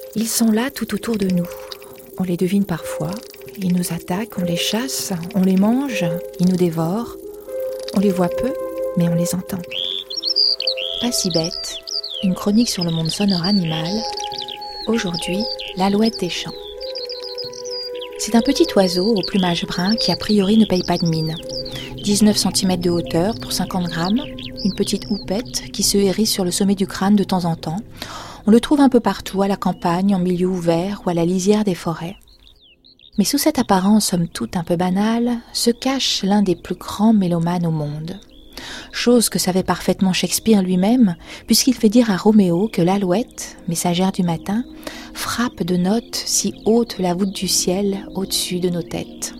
Ils sont là tout autour de nous. On les devine parfois. Ils nous attaquent, on les chasse, on les mange, ils nous dévorent. On les voit peu, mais on les entend. Pas si bête, une chronique sur le monde sonore animal. Aujourd'hui, l'alouette des champs. C'est un petit oiseau au plumage brun qui a priori ne paye pas de mine. 19 cm de hauteur pour 50 grammes, une petite houppette qui se hérisse sur le sommet du crâne de temps en temps. On le trouve un peu partout, à la campagne, en milieu ouvert ou à la lisière des forêts. Mais sous cette apparence somme toute un peu banale, se cache l'un des plus grands mélomanes au monde. Chose que savait parfaitement Shakespeare lui-même, puisqu'il fait dire à Roméo que l'alouette, messagère du matin, frappe de notes si haute la voûte du ciel au-dessus de nos têtes.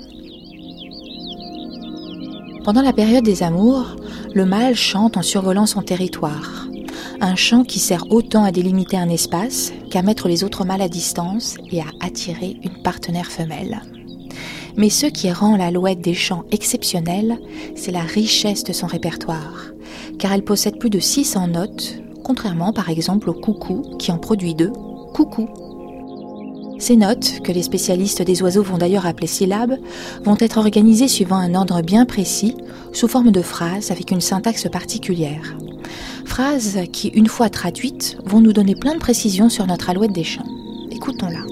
Pendant la période des amours, le mâle chante en survolant son territoire. Un chant qui sert autant à délimiter un espace qu'à mettre les autres mâles à distance et à attirer une partenaire femelle. Mais ce qui rend l'alouette des champs exceptionnelle, c'est la richesse de son répertoire, car elle possède plus de 600 notes, contrairement par exemple au coucou qui en produit 2, coucou. Ces notes, que les spécialistes des oiseaux vont d'ailleurs appeler syllabes, vont être organisées suivant un ordre bien précis, sous forme de phrases avec une syntaxe particulière. Phrases qui, une fois traduites, vont nous donner plein de précisions sur notre alouette des champs. Écoutons-la.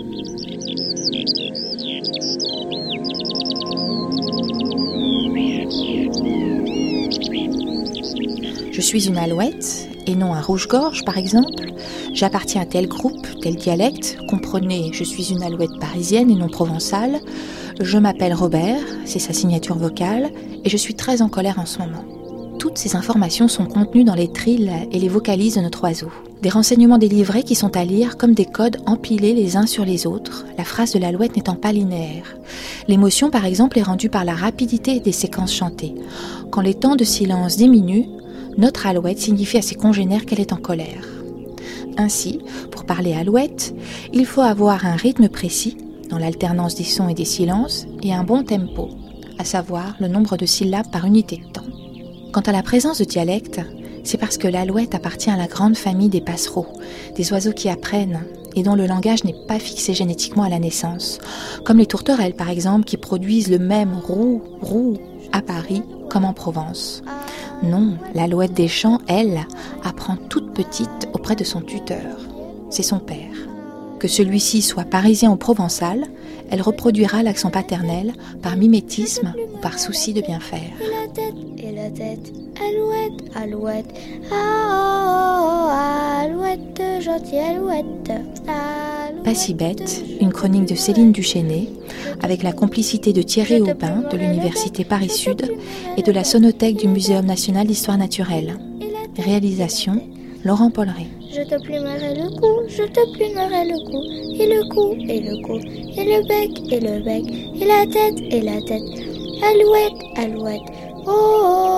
Je suis une alouette, et non un rouge-gorge par exemple. J'appartiens à tel groupe, tel dialecte. Comprenez, je suis une alouette parisienne et non provençale. Je m'appelle Robert, c'est sa signature vocale, et je suis très en colère en ce moment. Toutes ces informations sont contenues dans les trilles et les vocalises de notre oiseau. Des renseignements délivrés qui sont à lire comme des codes empilés les uns sur les autres, la phrase de l'alouette n'étant pas linéaire. L'émotion, par exemple, est rendue par la rapidité des séquences chantées. Quand les temps de silence diminuent, notre alouette signifie à ses congénères qu'elle est en colère. Ainsi, pour parler alouette, il faut avoir un rythme précis, dans l'alternance des sons et des silences, et un bon tempo, à savoir le nombre de syllabes par unité de temps. Quant à la présence de dialectes, c'est parce que l'alouette appartient à la grande famille des passereaux, des oiseaux qui apprennent et dont le langage n'est pas fixé génétiquement à la naissance, comme les tourterelles par exemple qui produisent le même rou, rou à Paris comme en Provence. Non, l'alouette des champs, elle, apprend toute petite auprès de son tuteur. C'est son père. Que celui-ci soit parisien ou provençal, elle reproduira l'accent paternel par mimétisme ou par souci de bien faire. Et la tête, alouette, alouette, ah, alouette, gentille alouette, alouette. Pas si bête, une chronique de Céline Duchesnay, avec la complicité de Thierry Aubin de l'Université Paris-Sud et de la Sonothèque du Muséum national d'histoire naturelle. Réalisation, Laurent Polleret. Je te plumerai le cou, je te plumerai le cou, et le cou, et le cou, et le bec, et le bec, et la tête, alouette, alouette, oh, oh, oh.